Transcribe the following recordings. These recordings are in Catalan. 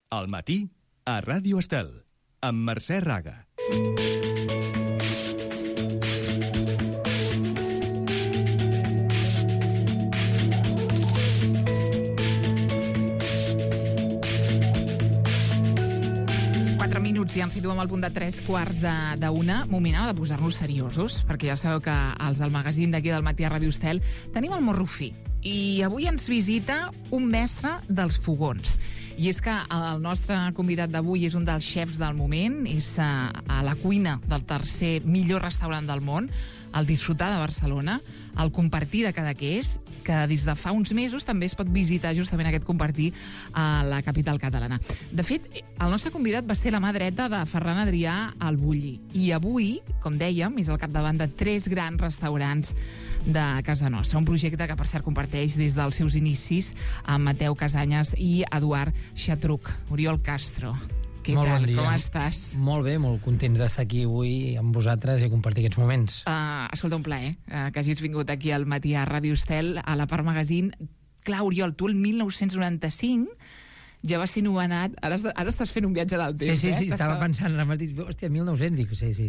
Al matí, a Ràdio Estel, amb Mercè Raga. Ja ens situem al punt de 3:15 moment de posar-nos seriosos, perquè ja sabeu que els del magazín d'aquí del matí a Ràdio Estel tenim el morro fi. I avui ens visita un mestre dels fogons. I és que el nostre convidat d'avui és un dels xefs del moment, és a la cuina del tercer millor restaurant del món, el Disfrutar de Barcelona, el Compartir de Cadaqués, que des de fa uns mesos també es pot visitar justament aquest Compartir a la capital catalana. De fet, el nostre convidat va ser la mà dreta de Ferran Adrià al Bulli. I avui, com dèiem, és al capdavant de 3 grans restaurants de casa nostra. Un projecte que, per cert, comparteix des dels seus inicis amb Mateu Casanyes i Eduard Xatruc. Oriol Castro, què molt tal? Bon dia. Com estàs? Molt bé, molt contents d'estar aquí avui amb vosaltres i compartir aquests moments. Escolta, un plaer que hagis vingut aquí al matí a Ràdio Estel, a la Part Magazine. Clar, Oriol, tu el 1995 ja vas ser nomenat... Ara estàs fent un viatge en el temps, Sí, estava pensant ara mateix, hòstia, 1900, dic, sí.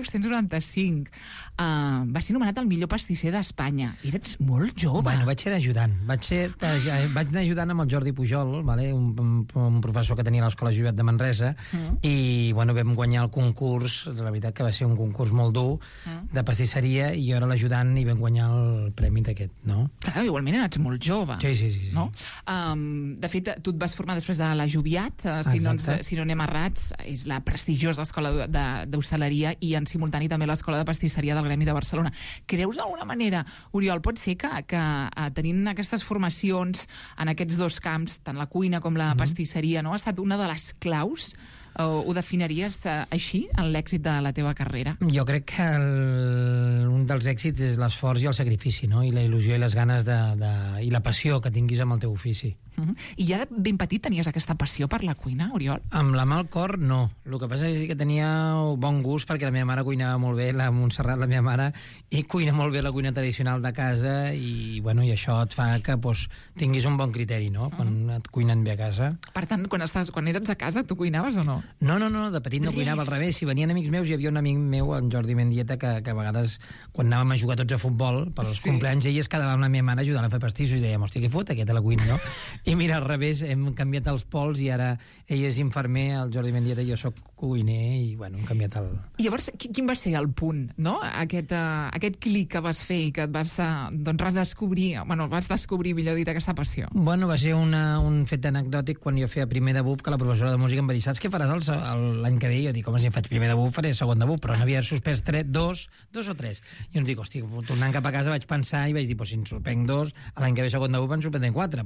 1995. Va ser nomenat el millor pastisser d'Espanya. Eres molt jove. Bueno, vaig ser ajudant. Vaig anar ajudant amb el Jordi Pujol, vale? un professor que tenia a l'Escola Jovent de Manresa, i bueno, vam guanyar el concurs, la veritat que va ser un concurs molt dur, de pastisseria, i jo era l'ajudant i vam guanyar el premi d'aquest, no? Clar, igualment eres molt jove. Sí. No? De fet, tu et vas formar després de la Joviat, si no anem errats, és la prestigiosa escola d'hostaleria i en simultani també l'escola de pastisseria del Gremi de Barcelona. Creus d'alguna manera, Oriol, pot ser que tenint aquestes formacions en aquests dos camps, tant la cuina com la pastisseria, no ha estat una de les claus? Ho definiries així, en l'èxit de la teva carrera? Jo crec que un dels èxits és l'esforç i el sacrifici, no? I la il·lusió i les ganes i la passió que tinguis amb el teu ofici. I ja de ben petit tenies aquesta passió per la cuina, Oriol? Amb la mà al cor, no. El que passa és que tenia bon gust perquè la meva mare cuinava molt bé, la Montserrat, la meva mare, i cuina molt bé la cuina tradicional de casa, i això et fa que tinguis un bon criteri, no?, quan et cuinen bé a casa. Per tant, quan eres a casa, tu cuinaves o no? No, de petit no cuinava, al revés. Si venien amics meus, hi havia un amic meu, en Jordi Mendieta, que a vegades, quan anàvem a jugar tots a futbol, per als cumpleaños, ell es quedava amb la meva mare ajudant a fer pastissos, i dèiem, hòstia, què fot aquest a la cuina, no? I mira, al revés, hem canviat els pols, i ara ell és infermer, el Jordi Mendieta, i jo soc cuiner, i bueno, hem canviat el... I llavors, quin va ser el punt, no? Aquest clic que vas fer i que et vas redescobrir, vas descobrir, millor dit, aquesta passió. Bueno, va ser un fet anecdòtic quan jo feia primer de BUP, que la professora de música em va dir, saps què faràs l'any que ve? Jo dic, home, si em faig primer de BUP, faré segon de BUP, però n'havia suspès dos o tres. I ens dic, hòstia, tornant cap a casa vaig pensar i vaig dir, si en sorprenc 2, l'any que ve segon de BUP en sorprendré 4.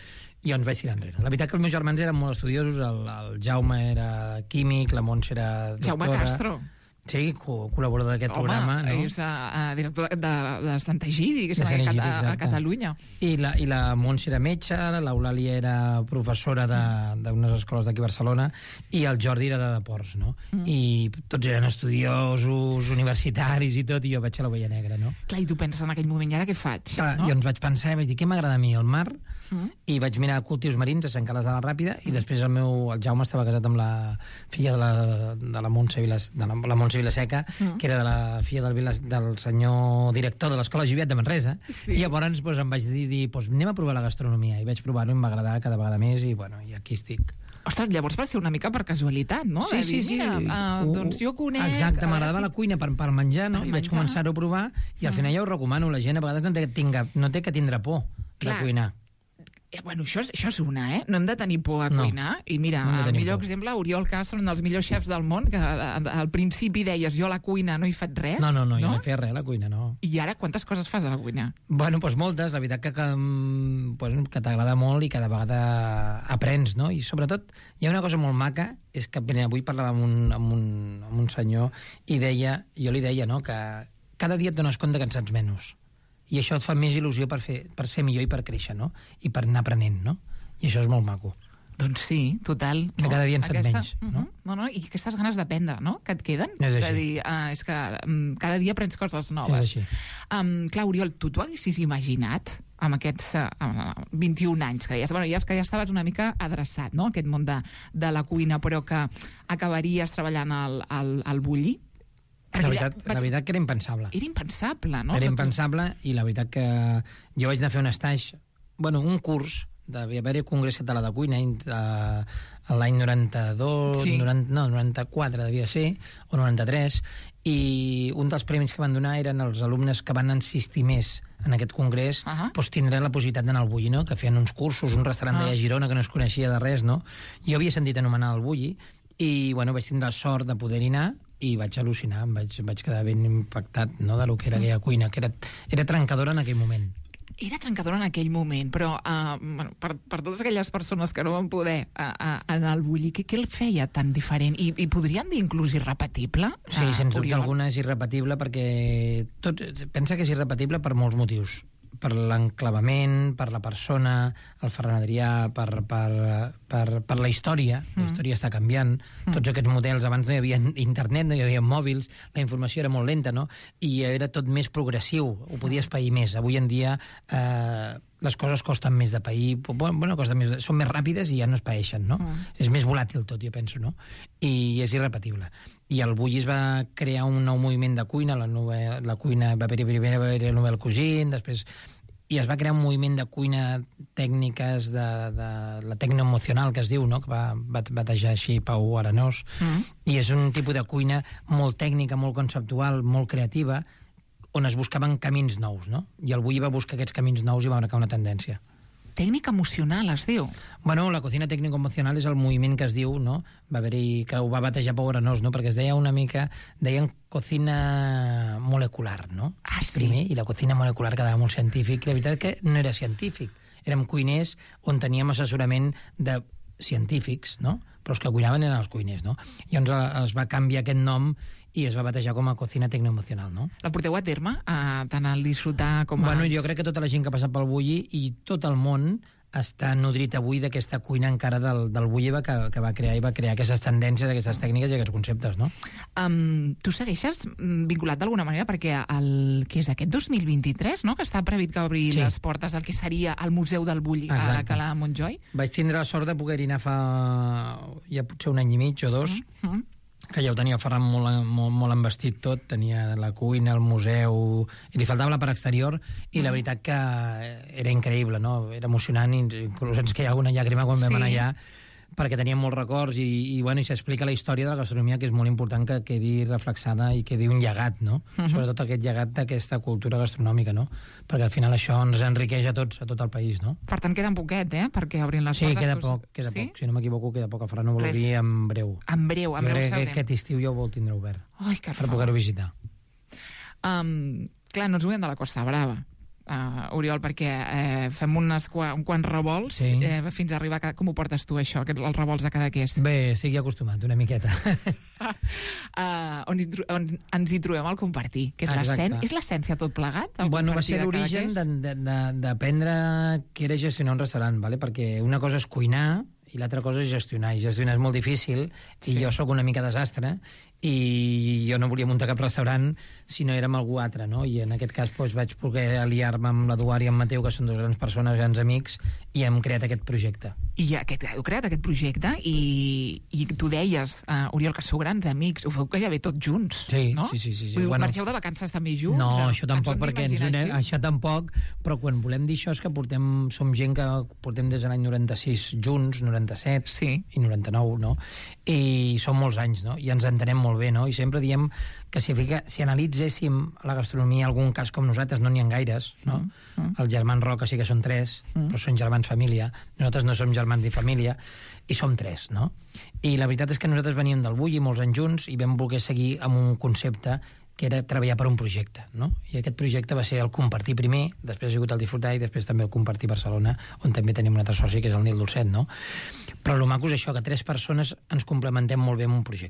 I ens vaig tirar enrere. La veritat que els meus germans eren molt estudiosos, el Jaume era químic, la Montse era doctora. Jaume Castro. Sí, col·laborador d'aquest programa, no? És director de Sant Egidi, que a Catalunya. I la Montse era metge, l'Eulàlia era professora d'unes escoles d'aquí a Barcelona, i el Jordi era de Deports, no? I tots eren estudiosos, universitaris i tot, i jo vaig a l'Ovella Negra, no? Clar, i tu penses en aquell moment, i ara què faig? Jo ens vaig pensar i vaig dir, què m'agrada a mi? El mar? I vaig mirar cultius marins a Sant Carles de la Ràpida, i després el Jaume estava casat amb la filla de la Montse Vilaseca, que era de la filla del senyor director de l'Escola Jovent de Manresa, i llavors em vaig dir, anem a provar la gastronomia, i vaig provar-ho i em va agradar cada vegada més, i aquí estic. Ostres, llavors va ser una mica per casualitat, no? Sí. Doncs jo conec... Exacte, m'agradava la cuina per menjar, no? I vaig començar-ho a provar, i al final ja ho recomano. La gent a vegades no té que tindre por de cuinar. Bueno, això és una, no hem de tenir por a cuinar. I mira, el millor exemple, Oriol Castro, un dels millors xefs del món, que al principi deies, jo a la cuina no he fet res. No, jo no he fet res a la cuina, no. I ara quantes coses fas a la cuina? Bueno, moltes, la veritat que t'agrada molt i cada vegada aprens, no? I sobretot hi ha una cosa molt maca, és que avui parlava amb un senyor i jo li deia, no?, que cada dia et dones compte que en saps menys. I això et fa més il·lusió per ser millor i per créixer, no? I per anar aprenent, no? I això és molt maco. Doncs sí, total. Que cada dia en sap menys, no? I aquestes ganes d'aprendre, no?, que et queden. És així. És a dir, és que cada dia aprens coses noves. És així. Clar, Oriol, tu t'ho haguessis imaginat amb aquests 21 anys, que deies, bueno, ja estaves una mica adreçat, no?, a aquest món de la cuina, però que acabaries treballant al Bulli? La veritat que era impensable. Era impensable, no? Era impensable, i la veritat que jo vaig anar a fer un stage, un curs, devia haver-hi Congrés Català de Cuina l'any 92, sí. 94 devia ser, o 93, i un dels premis que van donar eren els alumnes que van insistir més en aquest congrés, doncs tindran la possibilitat d'anar al Bulli, no?, que feien uns cursos, un restaurant d'allà a Girona que no es coneixia de res, no? Jo havia sentit anomenar el Bulli, i vaig tindre la sort de poder-hi anar, i vaig al·lucinar, vaig quedar ben impactat, no?, de lo que era aquella cuina, que era trencadora en aquell moment. Era trencadora en aquell moment, però per totes aquelles persones que no van poder anar al Bulli, què el feia tan diferent? I podríem dir inclús irrepetible? Sí, sens dubte alguna és irrepetible, perquè pensa que és irrepetible per molts motius. Per l'enclavament, per la persona, el Ferran Adrià, per la història. La història està canviant. Tots aquests models, abans no hi havia internet, no hi havia mòbils, la informació era molt lenta, no? I era tot més progressiu, ho podies pair més. Avui en dia les coses costen més de pair, són més ràpides i ja no es paeixen, no? És més volàtil tot, jo penso, no? I és irrepetible. I al Bulli es va crear un nou moviment de cuina, la cuina va haver-hi la Nouvelle Cuisine, després i es va crear un moviment de cuina tècniques, de la tecnoemocional, que es diu, no?, que va batejar així Pau Arenós, i és un tipus de cuina molt tècnica, molt conceptual, molt creativa, on es buscaven camins nous, no? I el Bulli va buscar aquests camins nous i va marcar una tendència. Tècnica emocional, es diu? La cocina tècnico-emocional és el moviment que es diu, no?, va haver-hi, que ho va batejar Pau Arenós, no?, perquè es deia una mica, deien cocina molecular, no? Sí? Primer, i la cocina molecular quedava molt científic, i la veritat que no era científic. Érem cuiners on teníem assessorament de científics, no?, però els que cuinaven eren els cuiners, no? Llavors es va canviar aquest nom i es va batejar com a cocina tecnoemocional, no? La porteu a terme, tant al disfrutar com a... Jo crec que tota la gent que ha passat pel Bulli i tot el món està nodrit avui d'aquesta cuina encara del Bulli que va crear aquestes tendències, aquestes tècniques i aquests conceptes, no? Tu segueixes vinculat d'alguna manera perquè que és aquest 2023, no?, que està previst que obri les portes del que seria el Museu del Bulli a Cala Montjoi? Vaig tindre la sort de poder-hi anar fa ja potser un any i mig o dos, que ja ho tenia el Ferran molt envestit tot, tenia la cuina, el museu, i li faltava la part exterior, i la veritat que era increïble, no? Era emocionant, inclús ens queia alguna llàgrima quan vam anar allà, perquè teníem molts records, i s'explica la història de la gastronomia, que és molt important que quedi reflexada i quedi un llegat, no? Sobretot aquest llegat d'aquesta cultura gastronòmica, no? Perquè al final això ens enriqueix a tots, a tot el país, no? Per tant, queda un poquet, perquè obrin les portes... Sí, queda poc. Si no m'equivoco, queda poc. El Ferran ho vol obrir en breu. En breu ho sabrem. Jo crec que aquest estiu ja ho vol tindre obert. Ai, que per poder-ho visitar. Clar, no ens movem de la Costa Brava, Oriol, perquè fem un quants revolts fins a arribar... Com ho portes tu, això, els revolts de Cadaqués? Bé, estic acostumat, una miqueta. On ens hi trobem al compartir, que és l'essència tot plegat? Va ser l'origen d'aprendre què era gestionar un restaurant, perquè una cosa és cuinar i l'altra cosa és gestionar, i gestionar és molt difícil, i jo sóc una mica desastre, i jo no volia muntar cap restaurant si no era amb algú altre, no? I en aquest cas vaig poder aliar-me amb l'Eduard i amb Mateu, que són dues grans persones, grans amics, i hem creat aquest projecte. I heu creat aquest projecte i tu deies, Oriol, que sou grans amics, ho feu gairebé tots junts, no? Sí. Marxeu de vacances també junts? No, això tampoc, això tampoc, però quan volem dir això és que som gent que portem des de l'any 96 junts, 97 i 99, no? I són molts anys, no? I ens entenem molt bé, no? I sempre diem que si analitzéssim la gastronomia, algun cas com nosaltres, no n'hi ha gaires, no? Els germans Roca sí que són 3, però són germans família. Nosaltres no som germans ni família, i som 3, no? I la veritat és que nosaltres veníem del Bulli molts anys junts i vam voler seguir amb un concepte que era treballar per un projecte, no? I aquest projecte va ser el Compartir primer, després ha sigut el Disfrutar i després també el Compartir Barcelona, on també tenim un altre soci, que és el Nil Dolcet, no? Però el maco és això, que 3 persones ens complementem molt bé en un projecte,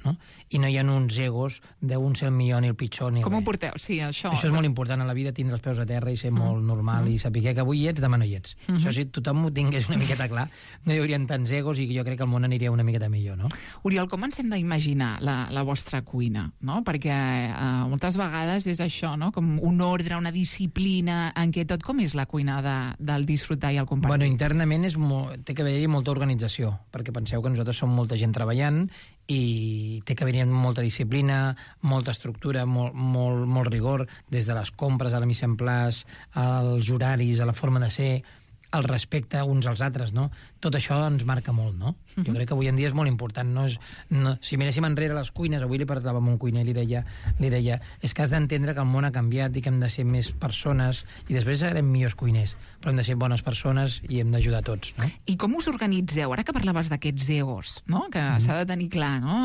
no? I no hi ha uns egos d'un ser el millor ni el pitjor ni Com ho res. porteu? Sí, això Això és molt important a la vida, tindre els peus a terra i ser molt normal i saber que avui hi ets, demà no hi ets. Això si tothom ho tingués una miqueta clar, no hi haurien tants egos i jo crec que el món aniria una miqueta millor, no? Oriol, com ens hem d'imaginar la vostra cuina? No? Perquè moltes vegades és això, no? Com un ordre, una disciplina en què tot... Com és la cuina del disfrutar i el compartir? Bueno, internament té que haver-hi molta organització, perquè penseu que nosaltres som molta gent treballant i té que haver-hi molta disciplina, molta estructura, molt rigor, des de les compres a la mise en place, als horaris, a la forma de ser, el respecte uns als altres, no? Tot això ens marca molt, no? Jo crec que avui en dia és molt important. Si miréssim enrere les cuines, avui li parlava amb un cuiner i li deia és que has d'entendre que el món ha canviat i que hem de ser més persones i després serem millors cuiners, però hem de ser bones persones i hem d'ajudar tots, no? I com us organitzeu? Ara que parlaves d'aquests egos, no? Que s'ha de tenir clar, no?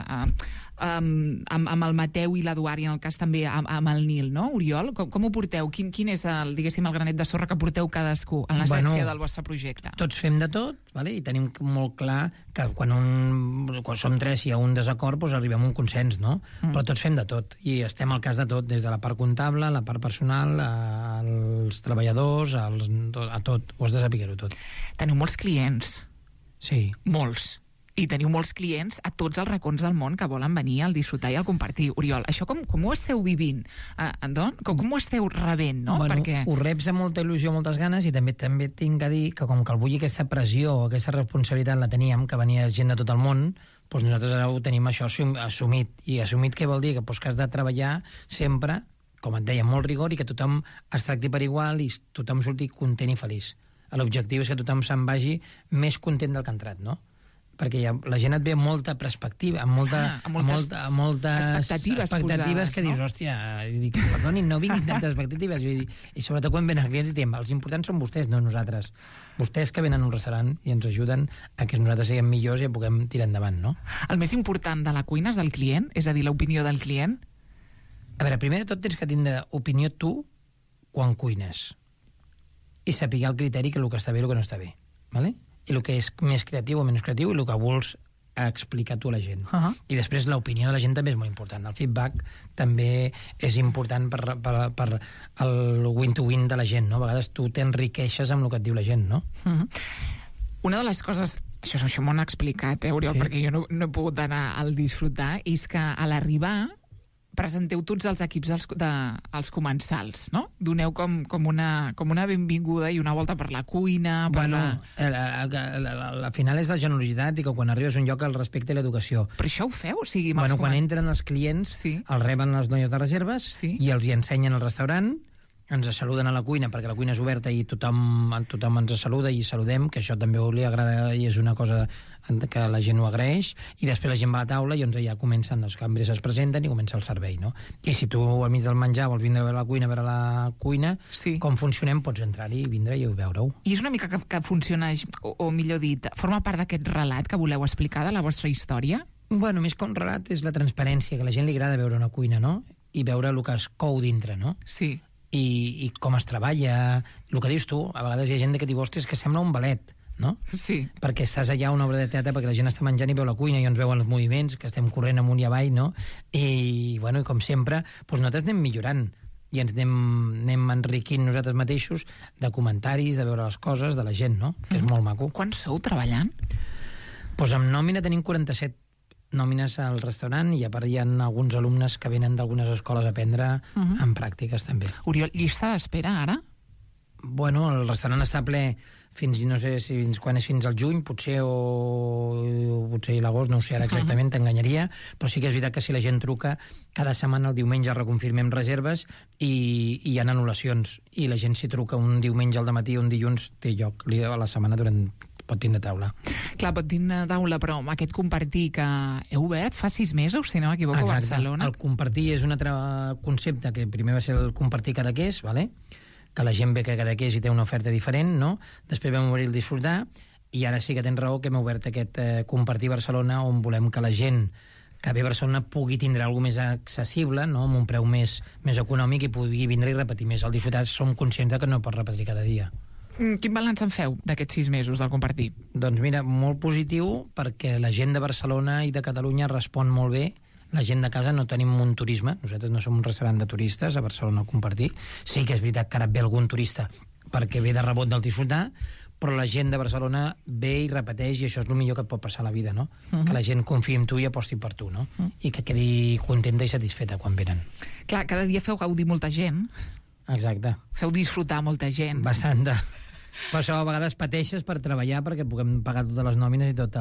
Amb el Mateu i l'Eduard i en el cas també amb el Nil, no? Oriol, com ho porteu? Quin és el granet de sorra que porteu cadascú en l'essència del vostre projecte? Tots fem de tot, vale? I tenim molt clar que quan som tres i hi ha un desacord, doncs arribem a un consens, no? Però tots fem de tot i estem al cas de tot, des de la part comptable, la part personal, als treballadors, a tot, ho has de saber-ho tot. Teniu molts clients. Sí. Molts. I teniu molts clients a tots els racons del món que volen venir al disfrutar i al compartir. Oriol, això com ho esteu vivint? Com ho esteu rebent, no? Bueno, perquè... ho reps amb molta il·lusió, moltes ganes, i també tinc a dir que com que avui aquesta pressió, aquesta responsabilitat la teníem, que venia gent de tot el món, doncs nosaltres ara ho tenim això assumit. I assumit què vol dir? Que has de treballar sempre, com et deia, molt rigor, i que tothom es tracti per igual i tothom surti content i feliç. L'objectiu és que tothom se'n vagi més content del que ha entrat, no? Perquè la gent et ve amb molta perspectiva, amb moltes expectatives posades, que dius, no? Hòstia, dic, perdoni, no vinguin tantes expectatives. I sobretot quan venen els clients i diem, els importants són vostès, no nosaltres. Vostès que venen a un restaurant i ens ajuden a que nosaltres siguem millors i puguem tirar endavant, no? El més important de la cuina és el client? És a dir, l'opinió del client? A veure, primer de tot tens que tindre opinió tu quan cuines i saber el criteri que el que està bé i el que no està bé, ¿vale? I el que és més creatiu o menys creatiu i el que vols explicar tu a la gent. I després l'opinió de la gent també és molt important. El feedback també és important per el win-to-win de la gent, no? A vegades tu t'enriqueixes amb el que et diu la gent, no? Una de les coses, això m'ho han explicat, Oriol, sí? Perquè jo no he pogut anar al disfrutar, és que a l'arribar presenteu tots els equips dels comensals, no? Doneu com una benvinguda i una volta per la cuina... Al final és la generositat i que quan arribes a un lloc el respecte i l'educació. Però això ho feu? O sigui, quan entren els clients, els reben les noies de reserves i els hi ensenyen el restaurant, ens saluden a la cuina, perquè la cuina és oberta i tothom ens saluda i saludem, que això també li agrada i és una cosa que la gent ho agraeix, i després la gent va a la taula i ja comencen, els cambres es presenten i comença el servei, no? I si tu al mig del menjar vols vindre a veure la cuina, com funcionem, pots entrar-hi i vindre i veure-ho. I és una mica que funciona, o millor dit, forma part d'aquest relat que voleu explicar de la vostra història? Bueno, més que un relat és la transparència, que a la gent li agrada veure una cuina, no? I veure el que es cou dintre, no? Sí. I com es treballa, el que dius tu, a vegades hi ha gent que diu, ostres, que sembla un ballet, no? Sí. Perquè estàs allà a una obra de teatre perquè la gent està menjant i veu la cuina i ens veuen els moviments, que estem corrent amunt i avall, no? I, bueno, com sempre, doncs nosaltres anem millorant i ens anem enriquint nosaltres mateixos de comentaris, de veure les coses, de la gent, no? Que és molt maco. Quants sou treballant? Doncs amb nòmina tenim 47 nòmines al restaurant i a part hi ha alguns alumnes que venen d'algunes escoles a aprendre en pràctiques també. Oriol, llista d'espera ara? Bueno, el restaurant està ple fins, no sé si quan és fins al juny, potser a l'agost, no ho sé ara exactament, t'enganyaria, però sí que és veritat que si la gent truca, cada setmana el diumenge reconfirmem reserves i hi ha anul·lacions, i la gent si truca un diumenge al dematí o un dilluns té lloc a la setmana pot tindre taula. Clar, pot tindre taula, però amb aquest compartir que heu obert fa 6 mesos, si no m'equivoco, a Barcelona. El compartir és un altre concepte que primer va ser el compartir Cadaqués, ¿vale? Que la gent ve que Cadaqués i té una oferta diferent, no? Després vam obrir el disfrutar i ara sí que tens raó que hem obert aquest compartir Barcelona on volem que la gent que ve a Barcelona pugui tindre alguna més accessible, no? Amb un preu més econòmic i pugui vindre i repetir més. Al disfrutar som conscients que no pots repetir cada dia. Quin balanç en feu d'aquests 6 mesos del compartir? Doncs mira, molt positiu, perquè la gent de Barcelona i de Catalunya respon molt bé. La gent de casa no tenim un turisme, nosaltres no som un restaurant de turistes a Barcelona a compartir. Sí que és veritat que ara ve algun turista perquè ve de rebot del disfrutar, però la gent de Barcelona ve i repeteix, i això és el millor que et pot passar a la vida, no? Que la gent confiï en tu i aposti per tu, no? I que quedi contenta i satisfeta quan venen. Clar, cada dia feu gaudir molta gent, Exacte. feu disfrutar molta gent. Bastant de... Per això a vegades pateixes per treballar perquè puguem pagar totes les nòmines i tot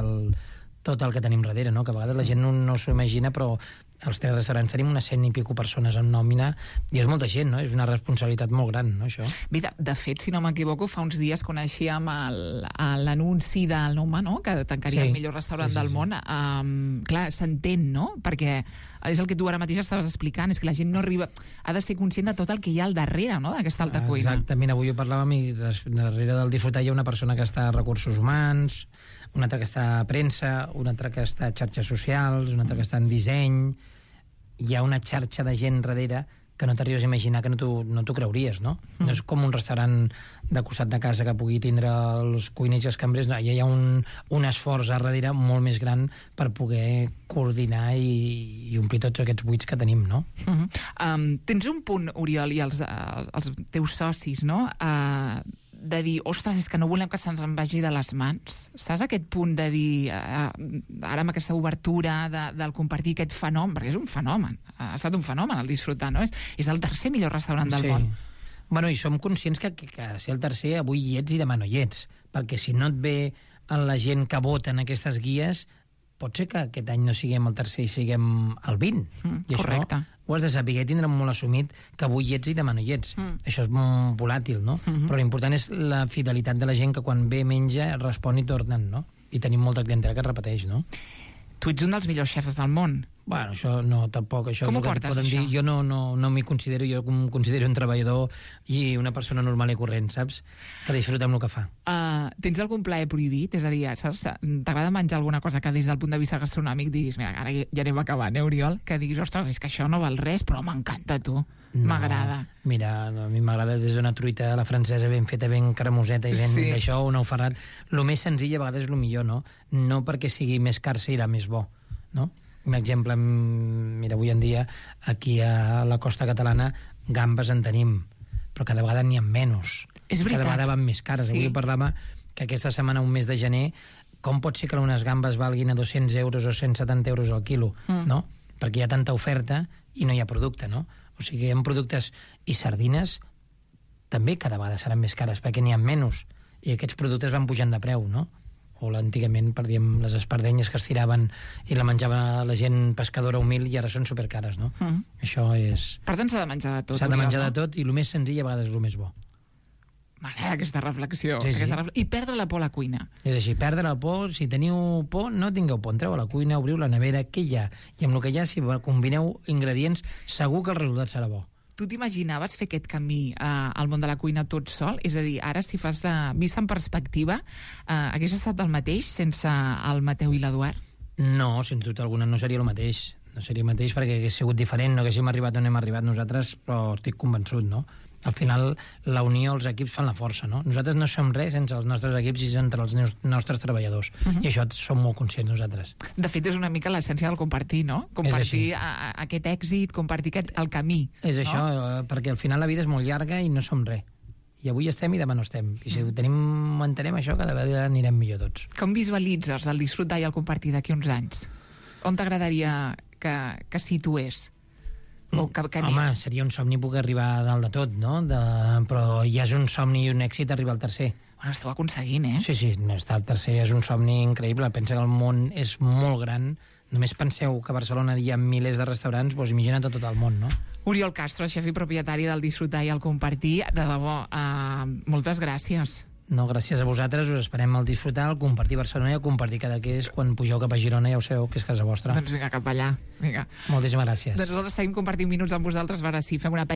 el que tenim darrere, no? Que a vegades la gent no s'ho imagina, però als 3 restaurants tenim unes 100 i pico persones en nòmina i és molta gent, no? És una responsabilitat molt gran, no, això? Bé, de fet, si no m'equivoco, fa uns dies coneixíem l'anunci del Noma, no?, que tancaria el millor restaurant del món. Clar, s'entén, no?, perquè és el que tu ara mateix estaves explicant, és que la gent no arriba... Ha de ser conscient de tot el que hi ha al darrere, no?, d'aquesta alta cuina. Exactament, avui ho parlàvem i darrere del disfrutar hi ha una persona que està a recursos humans, una altra que està a premsa, una altra que està a xarxes socials, una altra que està en disseny. Hi ha una xarxa de gent darrere que no t'arribes a imaginar, que no t'ho creuries, no? No és com un restaurant de costat de casa que pugui tindre els cuiners i els cambrers. No, hi ha un esforç a darrere molt més gran per poder coordinar i omplir tots aquests buits que tenim, no? Tens un punt, Oriol, i els teus socis, no?, de dir, ostres, és que no volem que se'ns en vagi de les mans. Estàs a aquest punt de dir, ara amb aquesta obertura del compartir aquest fenomen, perquè és un fenomen, ha estat un fenomen el disfrutar, no? És el tercer millor restaurant del món. Bueno, i som conscients que ser el tercer avui hi ets i demà no hi ets, perquè si no et ve en la gent que vota en aquestes guies, pot ser que aquest any no siguem el tercer i siguem el 20. I correcte. Això ho has de saber, tindrem molt assumit que avui hi ets i demà no hi ets. Això és molt volàtil, no? Però l'important és la fidelitat de la gent que quan ve menja respon i tornen, no? I tenim molta clientela que repeteix, no? Tu ets un dels millors xefs del món. Bueno, això no, tampoc. Això com ho portes, això? Jo no m'hi considero, jo em considero un treballador i una persona normal i corrent, saps? Que disfruta amb el que fa. Tens algun plaer prohibit? És a dir, t'agrada menjar alguna cosa que des del punt de vista gastronòmic diguis, mira, ara ja anem acabant, Oriol? Que diguis, ostres, és que això no val res, però m'encanta, tu. M'agrada. Mira, a mi m'agrada des d'una truita a la francesa ben feta, ben cremoseta i ben d'això, un ou ferrat. Lo més senzill a vegades és lo millor, no? No perquè sigui més car serà més bo, no? Un exemple, mira, avui en dia aquí a la costa catalana gambes en tenim, però cada vegada n'hi ha menys. És veritat. Cada vegada van més cares. Avui parlava que aquesta setmana, un mes de gener, com pot ser que unes gambes valguin a 200 euros o 170 euros al quilo, no? Perquè hi ha tanta oferta i no hi ha producte, no? O sigui, hi ha productes i sardines també cada vegada seran més cares perquè n'hi ha menys i aquests productes van pujant de preu, no? O antigament perdíem les espardenyes que es tiraven i la menjava la gent pescadora humil i ara són supercares, no? Això és... Per tant, s'ha de menjar de tot. S'ha de menjar de tot i el més senzill a vegades és el més bo. M'agrada aquesta reflexió. Sí. I perdre la por a la cuina. És així, perdre la por, si teniu por, no tingueu por, entreu a la cuina, obriu la nevera, què hi ha? I amb el que hi ha, si combineu ingredients, segur que el resultat serà bo. Tu t'imaginaves fer aquest camí al món de la cuina tot sol? És a dir, ara, si fas vista en perspectiva, hagués estat el mateix sense el Mateu i l'Eduard? No, sense dubte alguna, no seria el mateix. No seria el mateix perquè hagués sigut diferent, no haguéssim arribat on hem arribat nosaltres, però estic convençut, no? Al final, la unió, els equips fan la força, no? Nosaltres no som res sense els nostres equips i entre els nostres treballadors. I això som molt conscients nosaltres. De fet, és una mica l'essència del compartir, no? Compartir aquest èxit, compartir el camí. És això, perquè al final la vida és molt llarga i no som res. I avui estem i demà no estem. I si ho mantenem això, cada vegada anirem millor tots. Com visualitzes el disfrutar i el compartir d'aquí uns anys? On t'agradaria que situés? Home, seria un somni poder arribar a dalt de tot, no? Però ja és un somni i un èxit arribar al tercer. Bueno, esteu aconseguint, eh? Sí, estar al tercer és un somni increïble. Pensa que el món és molt gran. Només penseu que a Barcelona hi ha milers de restaurants, doncs imagina't a tot el món, no? Oriol Castro, xef i propietari del Disfrutar i el Compartir. De debò, moltes gràcies. No, gràcies a vosaltres, us esperem al Disfrutar, al Compartir Barcelona i al Compartir Cadaqués quan pugeu cap a Girona, ja ho sabeu, que és casa vostra. Doncs vinga, cap allà. Vinga. Moltíssimes gràcies. Doncs nosaltres seguim compartint minuts amb vosaltres, a veure si fem una